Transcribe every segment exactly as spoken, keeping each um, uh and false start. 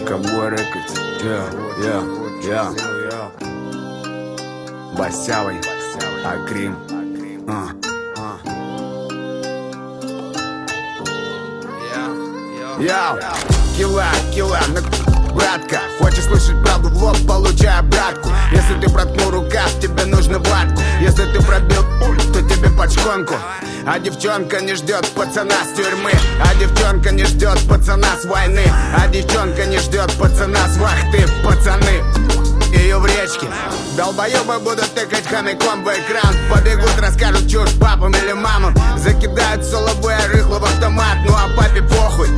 Cowboy Records, yeah, yeah, yeah. Басявый, Акрим, а, а. Я, кила, кила, братка. Хочешь слышать правду в лоб, получай обратку. Если ты проткнул рукав, тебе нужно ватку. Если ты пробил пульт, то тебе под шконку. А девчонка не ждет пацана с тюрьмы. А девчонка не ждет пацана с войны. А девчонка не ждет пацана с вахты. Пацаны, ее в речке. Долбоебы будут тыкать хомяком в экран. Побегут, расскажут чушь папам или мамам. Закидают соловые рыхло в автомат. Ну а папе похуй.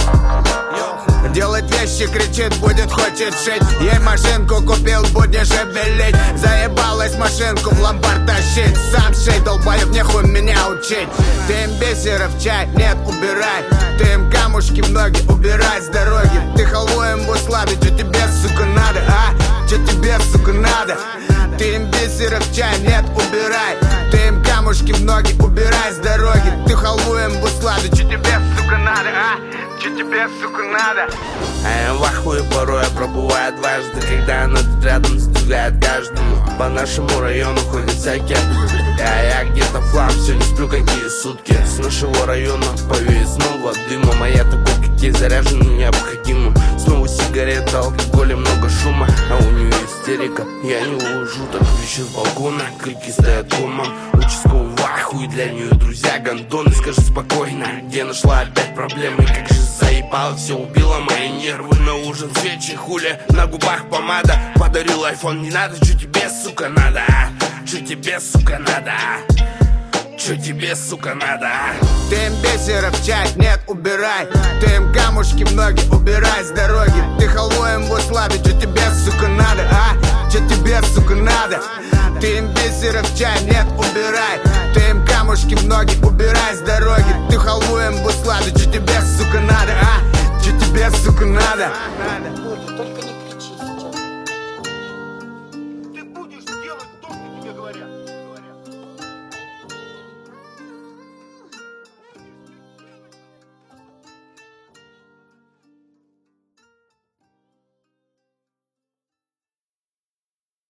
Делать вещи, кричит, будет, хочет шить. Ей машинку купил, будешь обелить. Заебалась машинку в ломбард тащить. Сам шей, долбоеб, нехуй меня учить. Ты им бисеров чай, нет, убирай. Ты им камушки в ноги, убирай с дороги. Ты халву им в услады, что тебе, сука, надо, а? Что тебе, сука, надо? Ты им бисеров чай, нет, убирай. Ты им камушки в ноги, убирай с дороги. Ты халву им в услады, что тебе, сука, надо, а? Что тебе, сука, надо? А я в ахуе порой, я пробываю дважды. Когда над рядом стреляет каждому. По нашему району ходят всякие. А я где-то флам, все не сплю какие сутки. С нашего района повеет снова дымом. А я такой, какие заряжены, необходимо. Снова сигарета, алкоголь и много шума. А у нее истерика, я не уложу. Так кричи с балкона, крики стоят комом. Участковый в ахуе, для нее друзья гондоны. Скажи спокойно, где нашла опять проблемы? Как же заебала, все убила мои нервы. На ужин свечи, хули, на губах помада. Подарил айфон, не надо, что тебе, сука, надо, а? Что тебе, сука, надо, а? Что тебе, сука, надо, а? Ты им бисеров чай, нет, убирай. Ты им камушки в ноги, убирай с дороги. Ты халву им в услады, что тебе, сука, надо, а? Что тебе, сука, надо? Ты им бисеров чай, нет, убирай. Ты им камушки в ноги, убирай с дороги. Ты халву им в услады, что тебе, сука, надо, а? Что тебе, сука, надо?